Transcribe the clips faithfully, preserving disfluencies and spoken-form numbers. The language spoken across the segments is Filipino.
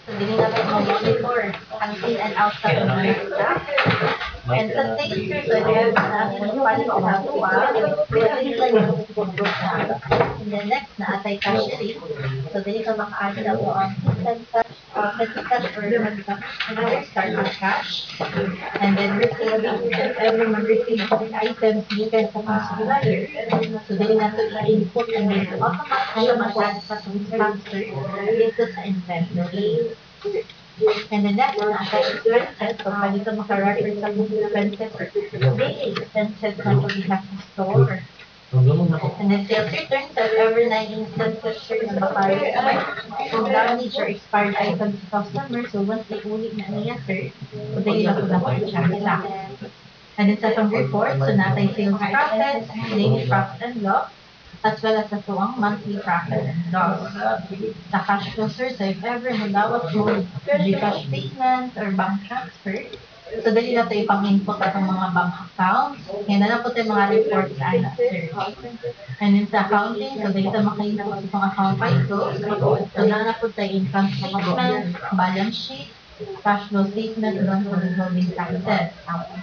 So, dili na tayo monitor ang in and out sa mga staff. And sa sales sir, so ayan na ating palit sa tuwa. Pwede nila yung and then next na atay cashiering. So, dili ka maka-add na po ang instant cash, uh, petty cash or another start with cash. And then receiving, if ever mag-receive ng items given sa mga supplier. So, dili na ito i-input and then automatically mag-add sa itong stock sir dito sa inventory. And then next na sa expenses, so pwede ito maka-refer sa mga expenses or daily expenses na ito bilang sa store. And then sales return, so if ever na instances sir na maka-return kung damage or expired items sa customer, so once i-uli na niya sir, so dili na po na po siya sa. And then sa itong report, so natay sales profit, daily profit and loss, as well as sa tuwang monthly profit and loss. Sa cash flow sir, so if ever magawat mo Gcash payment or bank transfer, so dali na ito ipang-input atong mga bank accounts. Yan na na po ito yung mga reports ana sir. And then sa accounting, so dali ito maka-input sa itong account titles. So na na po ito income statement, balance sheet, cash flow statement, doon sa withholding taxes.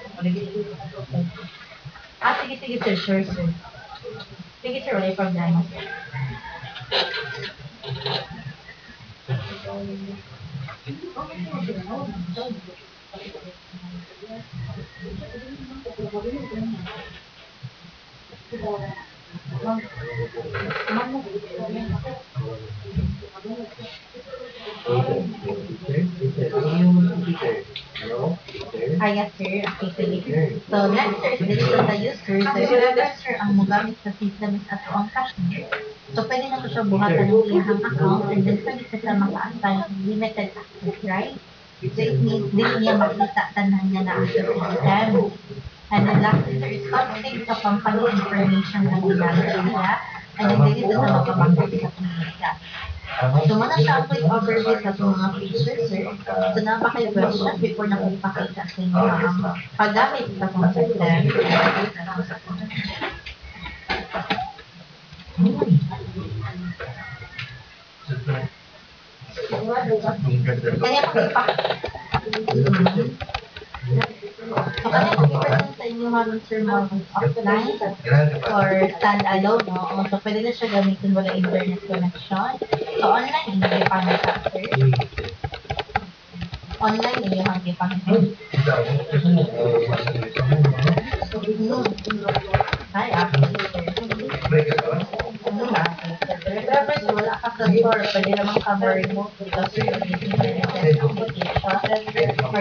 Ah, sige, sige sir, sure sir. Sige sir, wala yung problema sir. Ah, yes sir. Okay, sige. So next sir, dito sa user, so if ever sir ang mogamit sa system is ato ang cashier, so pwede na ko siya buhatan ng iyahang account and then pwede ka siya maka-assign limited access, right? So it means di niya makita tanan niya na ang system. And then lastly sir is conflict sa company information na ginamit niya and then dito sa makabangkot sa pamilya. So, muna siya quick overview sa itong mga features, sir. So, na ba kayo question before na ko ipakita sa inyo ang paggamit sa itong system? Kanya pang ipakita. So, kanya pang ipakita sa inyo mga sir mo offline or stand-alone, no? So, pwede na siya gamitin wala internet connection. So, online, hindi pa nasa, sir. Online, hindi hindi pa nasa. Ay, actually, sir. Hmm, actually, sir. Pero if ever wala ka sa store, pwede naman cover mo because you're using the application.